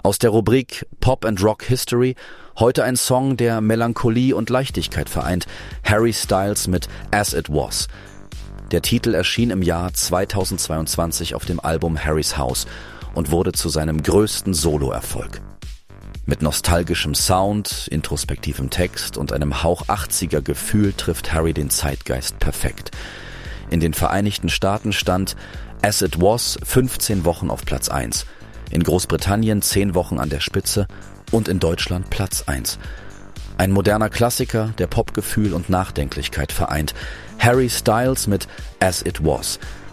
Aus der Rubrik Pop and Rock History heute ein Song, der Melancholie und Leichtigkeit vereint. Harry Styles mit As It Was. Der Titel erschien im Jahr 2022 auf dem Album Harry's House und wurde zu seinem größten Soloerfolg. Mit nostalgischem Sound, introspektivem Text und einem Hauch 80er Gefühl trifft Harry den Zeitgeist perfekt. In den Vereinigten Staaten stand As It Was 15 Wochen auf Platz 1, in Großbritannien 10 Wochen an der Spitze und in Deutschland Platz 1. Ein moderner Klassiker, der Popgefühl und Nachdenklichkeit vereint. Harry Styles mit As It Was.